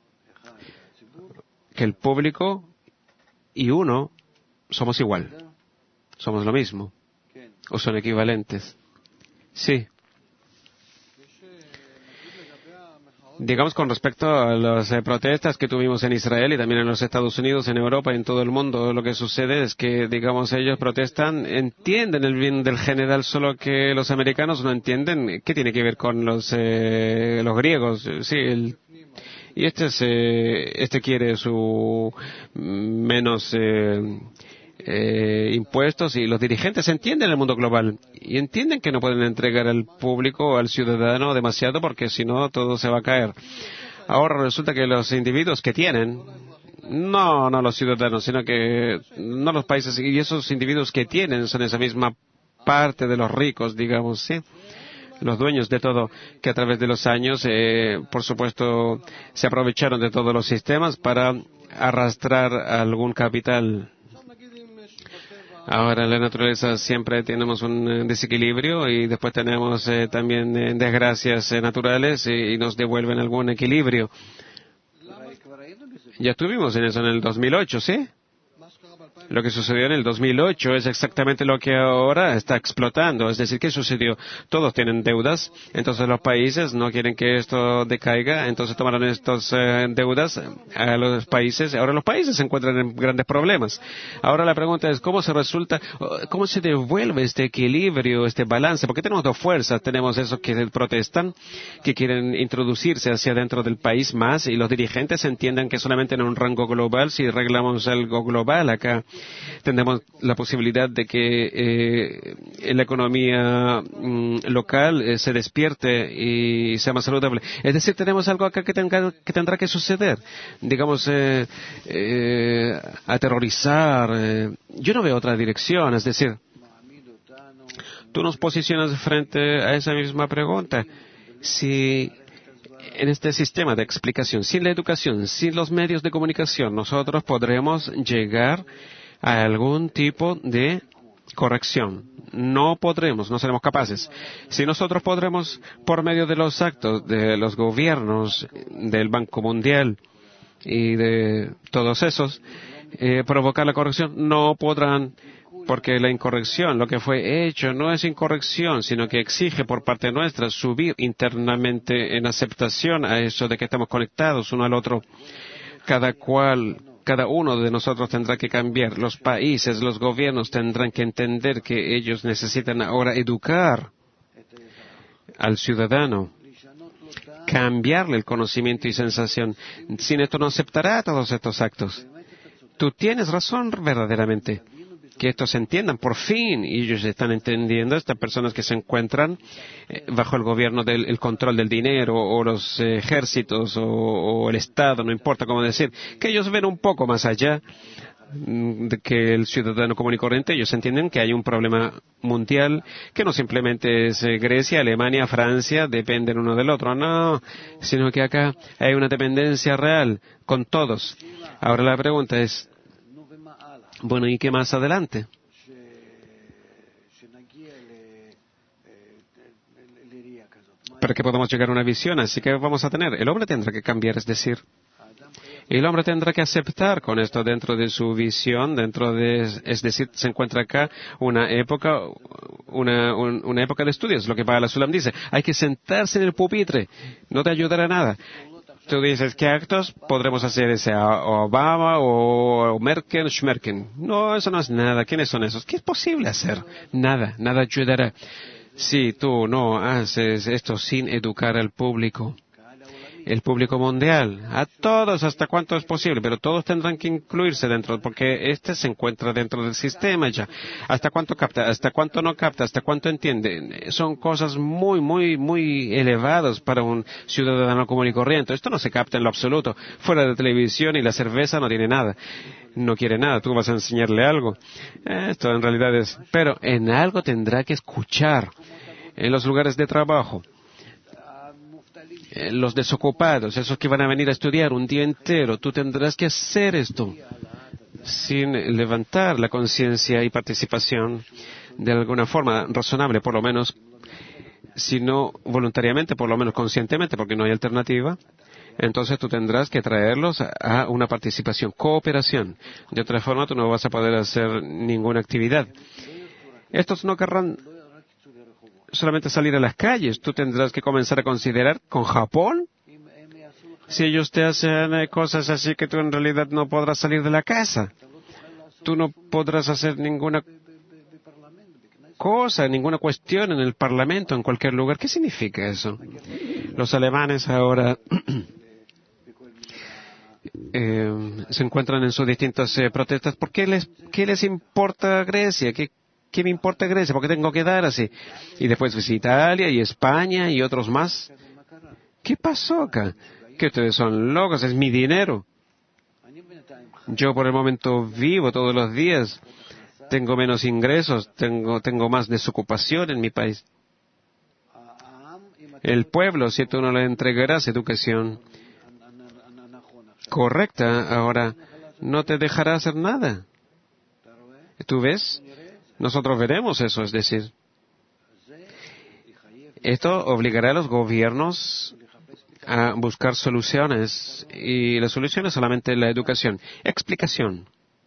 Que el público y uno somos igual. Somos lo mismo. ¿O son equivalentes? Sí. Digamos con respecto a las eh, protestas que tuvimos en Israel y también en los Estados Unidos, en Europa y en todo el mundo, lo que sucede es que, digamos, ellos protestan, entienden el bien del general, solo que los americanos no entienden qué tiene que ver con los eh, los griegos. Sí, el Y este, se, este quiere su menos eh, eh, impuestos y los dirigentes entienden el mundo global y entienden que no pueden entregar al público o al ciudadano demasiado porque si no todo se va a caer. Ahora resulta que los individuos que tienen, no, no los ciudadanos, sino que no los países, y esos individuos que tienen son esa misma parte de los ricos, digamos, ¿sí? Los dueños de todo, que a través de los años, eh, por supuesto, se aprovecharon de todos los sistemas para arrastrar algún capital. Ahora en la naturaleza siempre tenemos un desequilibrio y después tenemos eh, también eh, desgracias eh, naturales y, y nos devuelven algún equilibrio. Ya estuvimos en eso en el dos mil ocho, ¿sí? Lo que sucedió en el dos mil ocho es exactamente lo que ahora está explotando. Es decir, ¿qué sucedió? Todos tienen deudas, entonces los países no quieren que esto decaiga, entonces tomaron estas eh, deudas a los países. Ahora los países se encuentran en grandes problemas. Ahora la pregunta es, ¿cómo se resulta, cómo se devuelve este equilibrio, este balance? Porque tenemos dos fuerzas. Tenemos esos que protestan, que quieren introducirse hacia dentro del país más, y los dirigentes entiendan que solamente en un rango global, si arreglamos algo global acá, tendremos la posibilidad de que eh, la economía mm, local eh, se despierte y sea más saludable. Es decir, tenemos algo acá que, tenga, que tendrá que suceder. Digamos, eh, eh, aterrorizar. Eh, yo no veo otra dirección. Es decir, tú nos posicionas frente a esa misma pregunta. Si en este sistema de explicación, sin la educación, sin los medios de comunicación, nosotros podremos llegar a algún tipo de corrección. No podremos, no seremos capaces. Si nosotros podremos, por medio de los actos de los gobiernos, del Banco Mundial y de todos esos, eh, provocar la corrección, no podrán, porque la incorrección, lo que fue hecho, no es incorrección, sino que exige por parte nuestra subir internamente en aceptación a eso de que estamos conectados uno al otro. Cada cual Cada uno de nosotros tendrá que cambiar. Los países, los gobiernos tendrán que entender que ellos necesitan ahora educar al ciudadano, cambiarle el conocimiento y sensación. Sin esto no aceptará todos estos actos. Tú tienes razón verdaderamente, que estos entiendan, por fin, y ellos están entendiendo, estas personas que se encuentran eh, bajo el gobierno del el control del dinero, o los eh, ejércitos, o, o el Estado, no importa cómo decir, que ellos ven un poco más allá de que el ciudadano común y corriente. Ellos entienden que hay un problema mundial, que no simplemente es eh, Grecia, Alemania, Francia, dependen uno del otro, no, sino que acá hay una dependencia real con todos. Ahora la pregunta es, bueno, ¿y qué más adelante? Para que podamos llegar a una visión, así que vamos a tener, el hombre tendrá que cambiar, es decir, el hombre tendrá que aceptar con esto dentro de su visión, dentro de, es decir, se encuentra acá una época, una, un, una época de estudios, lo que Baal HaSulam dice, hay que sentarse en el pupitre, no te ayudará nada. Tú dices, ¿qué actos podremos hacer? Ese Obama o Merkel, Schmerkel. No, eso no es nada. ¿Quiénes son esos? ¿Qué es posible hacer? Nada, nada ayudará. Si tú no haces esto sin educar al público, el público mundial, a todos, hasta cuánto es posible, pero todos tendrán que incluirse dentro, porque este se encuentra dentro del sistema ya. ¿Hasta cuánto capta? ¿Hasta cuánto no capta? ¿Hasta cuánto entiende? Son cosas muy, muy, muy elevadas para un ciudadano común y corriente. Esto no se capta en lo absoluto. Fuera de televisión, y la cerveza no tiene nada. No quiere nada. Tú vas a enseñarle algo. Esto en realidad es... Pero en algo tendrá que escuchar. En los lugares de trabajo. Los desocupados, esos que van a venir a estudiar un día entero, tú tendrás que hacer esto sin levantar la conciencia y participación de alguna forma razonable, por lo menos, si no voluntariamente, por lo menos conscientemente, porque no hay alternativa. Entonces tú tendrás que traerlos a una participación, cooperación. De otra forma tú no vas a poder hacer ninguna actividad. Estos no querrán solamente salir a las calles. Tú tendrás que comenzar a considerar con Japón. Si ellos te hacen cosas así que tú en realidad no podrás salir de la casa. Tú no podrás hacer ninguna cosa, ninguna cuestión en el Parlamento, en cualquier lugar. ¿Qué significa eso? Los alemanes ahora eh, se encuentran en sus distintas eh, protestas. ¿Por qué les, qué les importa Grecia? ¿Qué ¿Qué me importa Grecia? ¿Por qué tengo que dar así? Y después pues, Italia y España y otros más. ¿Qué pasó acá? Que ustedes son locos, es mi dinero. Yo por el momento vivo todos los días. Tengo menos ingresos, tengo, tengo más desocupación en mi país. El pueblo, si tú no le entregarás educación correcta, ahora no te dejará hacer nada. ¿Tú ves? Nosotros veremos eso, es decir, esto obligará a los gobiernos a buscar soluciones, y la solución es solamente la educación, explicación.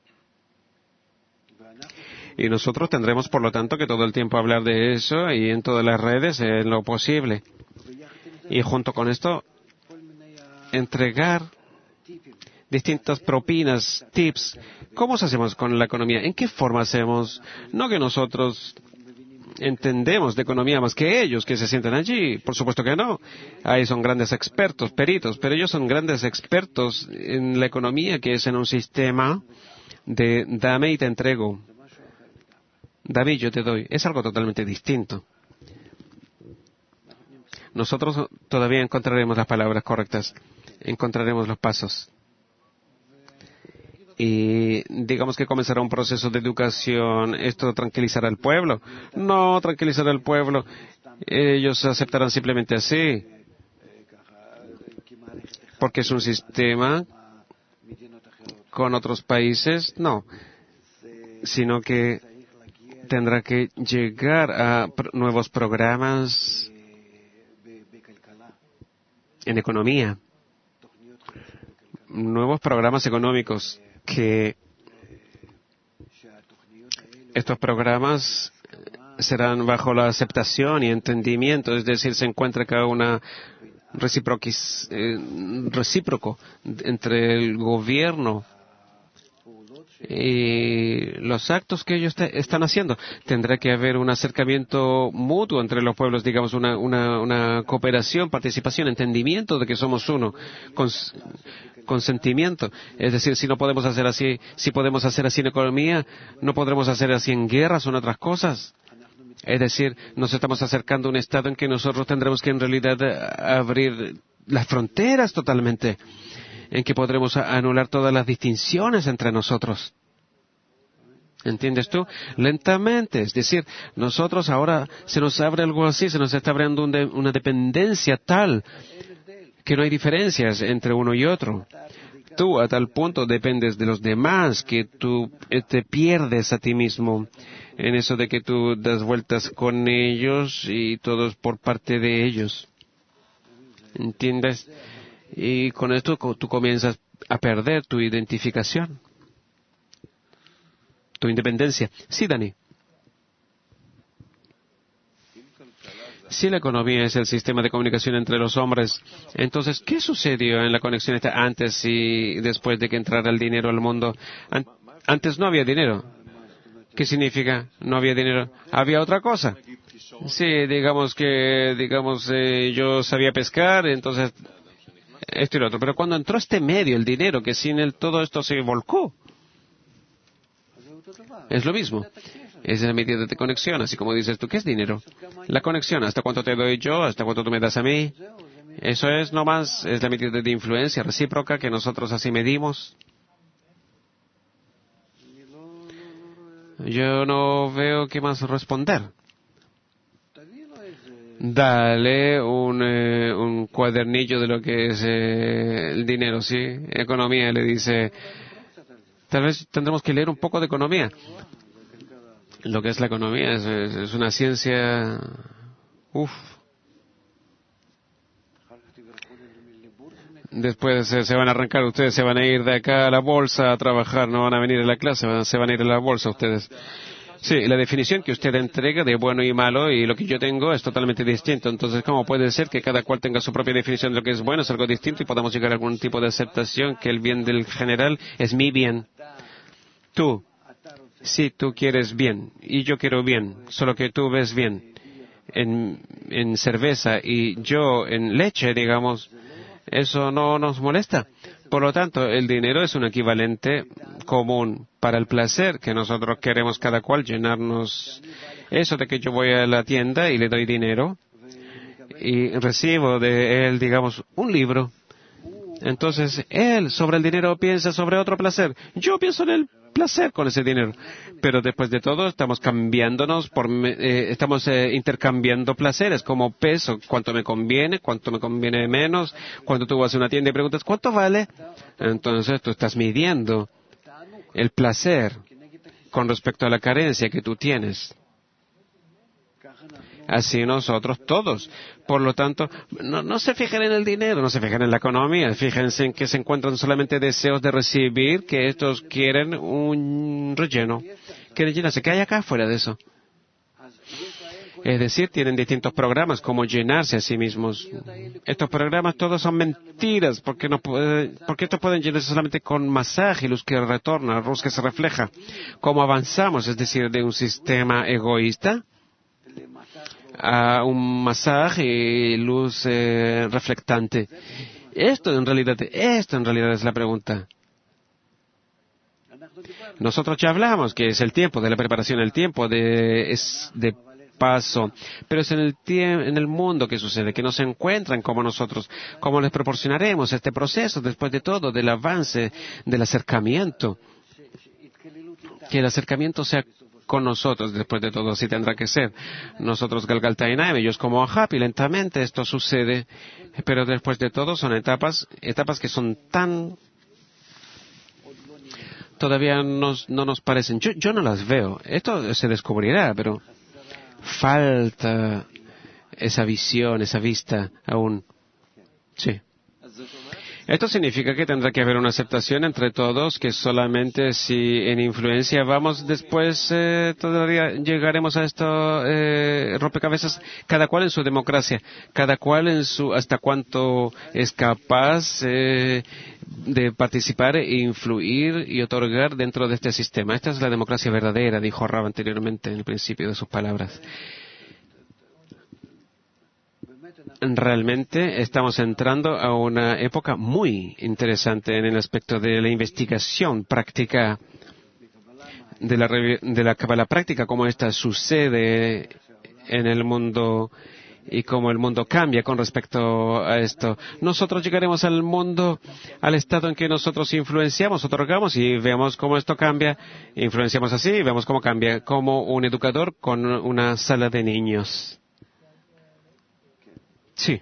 Y nosotros tendremos, por lo tanto, que todo el tiempo hablar de eso y en todas las redes en lo posible. Y junto con esto, entregar distintas propinas, tips. ¿Cómo hacemos con la economía? ¿En qué forma hacemos? No que nosotros entendemos de economía más que ellos, que se sienten allí. Por supuesto que no. Ahí son grandes expertos, peritos, pero ellos son grandes expertos en la economía, que es en un sistema de dame y te entrego. Dame y yo te doy. Es algo totalmente distinto. Nosotros todavía encontraremos las palabras correctas. Encontraremos los pasos. Y digamos que comenzará un proceso de educación. ¿Esto tranquilizará al pueblo? No tranquilizará al pueblo. Ellos aceptarán simplemente así. Porque es un sistema con otros países. No. Sino que tendrá que llegar a pr- nuevos programas en economía. Nuevos programas económicos. Que estos programas serán bajo la aceptación y entendimiento, es decir, se encuentra cada una eh, recíproco entre el gobierno y los actos que ellos te, están haciendo. Tendrá que haber un acercamiento mutuo entre los pueblos, digamos, una, una, una cooperación, participación, entendimiento de que somos uno, cons, consentimiento. Es decir, si no podemos hacer así, si podemos hacer así en economía, no podremos hacer así en guerras o en otras cosas. Es decir, nos estamos acercando a un estado en que nosotros tendremos que en realidad abrir las fronteras totalmente, en que podremos anular todas las distinciones entre nosotros. ¿Entiendes tú? Lentamente, es decir, nosotros ahora se nos abre algo así, se nos está abriendo un de, una dependencia tal que no hay diferencias entre uno y otro. Tú a tal punto dependes de los demás que tú te pierdes a ti mismo en eso de que tú das vueltas con ellos y todo es por parte de ellos. ¿Entiendes? Y con esto tú comienzas a perder tu identificación, tu independencia. Sí, Dani. Si la economía es el sistema de comunicación entre los hombres, entonces, ¿qué sucedió en la conexión esta antes y después de que entrara el dinero al mundo? An- antes no había dinero. ¿Qué significa? No había dinero. Había otra cosa. Sí, digamos que, digamos, eh, yo sabía pescar, entonces, esto y lo otro. Pero cuando entró este medio, el dinero, que sin él todo esto se volcó, es lo mismo. Es la medida de conexión, así como dices tú, ¿qué es dinero? La conexión, ¿hasta cuánto te doy yo? ¿Hasta cuánto tú me das a mí? Eso es nomás, es la medida de influencia recíproca que nosotros así medimos. Yo no veo qué más responder. Dale un, eh, un cuadernillo de lo que es eh, el dinero, ¿sí? Economía, le dice. Tal vez tendremos que leer un poco de economía. Lo que es la economía es, es, es una ciencia... Uf. Después se, se van a arrancar ustedes, se van a ir de acá a la bolsa a trabajar, no van a venir a la clase, van, se van a ir a la bolsa ustedes. Sí, la definición que usted entrega de bueno y malo y lo que yo tengo es totalmente distinto. Entonces, ¿cómo puede ser que cada cual tenga su propia definición de lo que es bueno, es algo distinto y podamos llegar a algún tipo de aceptación que el bien del general es mi bien? Tú, sí, tú quieres bien y yo quiero bien, solo que tú ves bien en, en cerveza y yo en leche, digamos, eso no nos molesta. Por lo tanto, el dinero es un equivalente común para el placer que nosotros queremos cada cual llenarnos. Eso de que yo voy a la tienda y le doy dinero y recibo de él, digamos, un libro. Entonces, él sobre el dinero piensa sobre otro placer. Yo pienso en el placer con ese dinero. Pero después de todo, estamos cambiándonos, por, eh, estamos eh, intercambiando placeres como peso. ¿Cuánto me conviene? ¿Cuánto me conviene menos? Cuando tú vas a una tienda y preguntas, ¿cuánto vale? Entonces, tú estás midiendo el placer con respecto a la carencia que tú tienes. Así nosotros todos. Por lo tanto, no, no se fijen en el dinero, no se fijen en la economía, fíjense en que se encuentran solamente deseos de recibir, que estos quieren un relleno. Quieren llenarse. ¿Qué hay acá fuera de eso? Es decir, tienen distintos programas, como llenarse a sí mismos. Estos programas todos son mentiras, porque, no puede, porque estos pueden llenarse solamente con masaje, luz que retorna, luz que se refleja. ¿Cómo avanzamos? Es decir, de un sistema egoísta a un masaje y luz eh, reflectante. Esto en realidad, esto en realidad es la pregunta. Nosotros ya hablamos que es el tiempo de la preparación, el tiempo de, es de paso, pero es en el tie- en el mundo que sucede, que no se encuentran como nosotros. ¿Cómo les proporcionaremos este proceso después de todo, del avance, del acercamiento? Que el acercamiento sea con nosotros, después de todo, así tendrá que ser. Nosotros Galgaltainaim, ellos como Ahab, y lentamente esto sucede, pero después de todo son etapas, etapas que son tan, todavía nos, no nos parecen, yo, yo no las veo, esto se descubrirá, pero falta esa visión, esa vista aún. Sí. Esto significa que tendrá que haber una aceptación entre todos, que solamente si en influencia vamos después, eh, todavía llegaremos a esto, eh, rompecabezas, cada cual en su democracia, cada cual en su, hasta cuánto es capaz, eh, de participar e influir y otorgar dentro de este sistema. Esta es la democracia verdadera, dijo Rav anteriormente en el principio de sus palabras. Realmente estamos entrando a una época muy interesante en el aspecto de la investigación práctica, de la, de la Kabbalah práctica, cómo esta sucede en el mundo y cómo el mundo cambia con respecto a esto. Nosotros llegaremos al mundo, al estado en que nosotros influenciamos, otorgamos y vemos cómo esto cambia. Influenciamos así y vemos cómo cambia, como un educador con una sala de niños. Sí.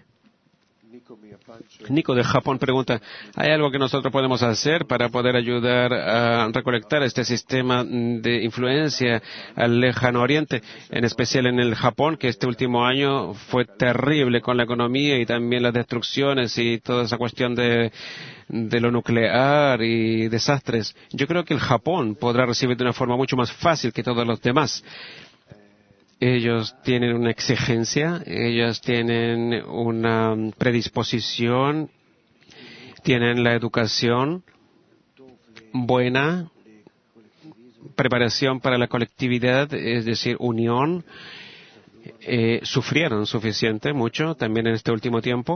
Nico de Japón pregunta, ¿hay algo que nosotros podemos hacer para poder ayudar a recolectar este sistema de influencia al lejano oriente, en especial en el Japón, que este último año fue terrible con la economía y también las destrucciones y toda esa cuestión de, de lo nuclear y desastres? Yo creo que el Japón podrá recibir de una forma mucho más fácil que todos los demás. Ellos tienen una exigencia, ellos tienen una predisposición, tienen la educación buena, preparación para la colectividad, es decir, unión. Eh, sufrieron suficiente, mucho, también en este último tiempo.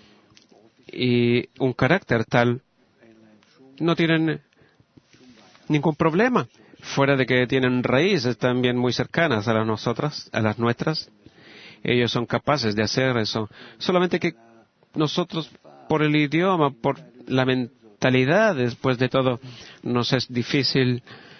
Y un carácter tal, no tienen ningún problema. Fuera de que tienen raíces también muy cercanas a las nosotras, a las nuestras, ellos son capaces de hacer eso. Solamente que nosotros, por el idioma, por la mentalidad, después de todo, nos es difícil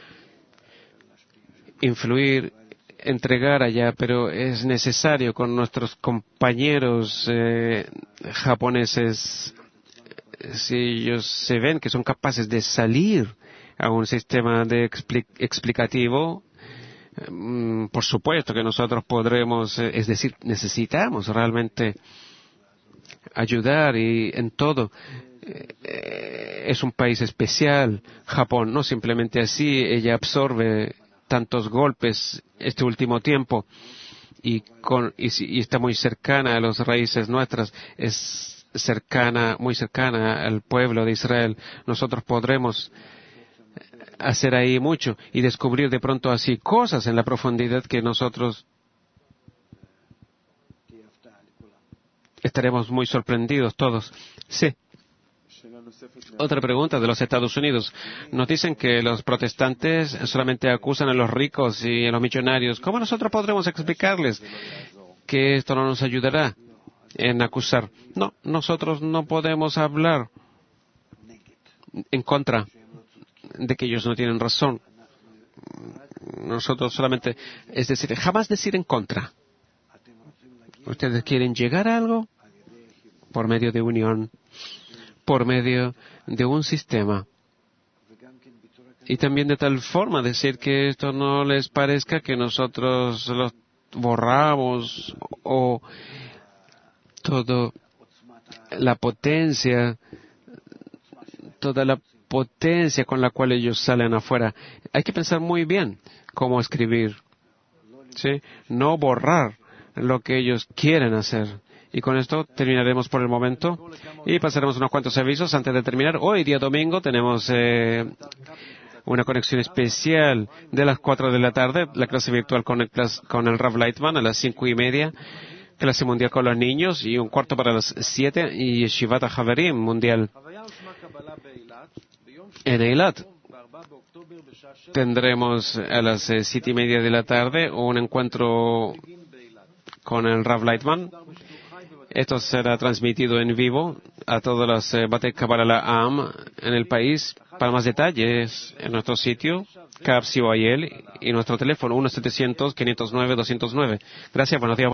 influir, entregar allá, pero es necesario con nuestros compañeros eh, japoneses, si ellos se ven que son capaces de salir a un sistema de expli- explicativo, mm, por supuesto que nosotros podremos, eh, es decir, necesitamos realmente ayudar y en todo. Eh, es un país especial, Japón, no simplemente así, ella absorbe tantos golpes este último tiempo y, con, y, y está muy cercana a las raíces nuestras, es cercana, muy cercana al pueblo de Israel. Nosotros podremos hacer ahí mucho y descubrir de pronto así cosas en la profundidad que nosotros estaremos muy sorprendidos todos. Sí. Otra pregunta de los Estados Unidos. Nos dicen que los protestantes solamente acusan a los ricos y a los millonarios. ¿Cómo nosotros podremos explicarles que esto no nos ayudará en acusar? No, nosotros no podemos hablar en contra de que ellos no tienen razón. Nosotros solamente, es decir, jamás decir en contra. Ustedes quieren llegar a algo por medio de unión, por medio de un sistema. Y también de tal forma decir que esto no les parezca que nosotros los borramos o toda la potencia, toda la potencia con la cual ellos salen afuera. Hay que pensar muy bien cómo escribir, ¿sí? No borrar lo que ellos quieren hacer. Y con esto terminaremos por el momento y pasaremos unos cuantos avisos antes de terminar. Hoy, día domingo, tenemos eh, una conexión especial de las cuatro de la tarde, la clase virtual con el, con el Rav Lightman a las cinco y media, clase mundial con los niños y un cuarto para las siete y Yeshivat HaHaverim mundial. En Eilat tendremos a las eh, siete y media de la tarde un encuentro con el Rav Lightman. Esto será transmitido en vivo a todas las eh, Batei Kabbalah Am en el país. Para más detalles, en nuestro sitio, K A B C O I L, y nuestro teléfono uno setecientos, quinientos nueve, doscientos nueve. Gracias, buenos días.